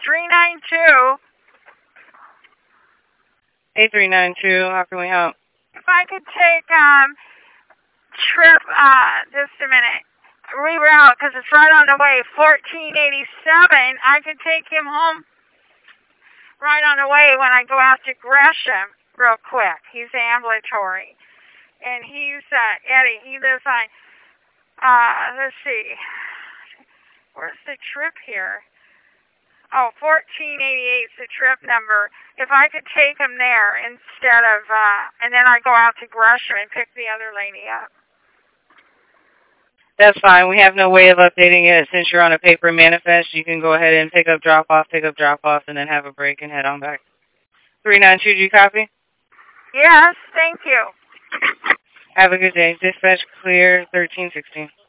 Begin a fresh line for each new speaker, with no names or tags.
392.
8392, how can we help?
If I could take trip, just a minute, reroute, because it's right on the way, 1487. I could take him home right on the way when I go out to Gresham real quick. He's ambulatory. And he's, Eddie, he lives on, let's see, where's the trip here? Oh, 1488 is the trip number. If I could take him there instead of, and then I go out to Gresham and pick the other lady up.
That's fine. We have no way of updating it. Since you're on a paper manifest, you can go ahead and pick up, drop off, and then have a break and head on back. 392, do you copy?
Yes, thank you.
Have a good day. Dispatch clear 1316.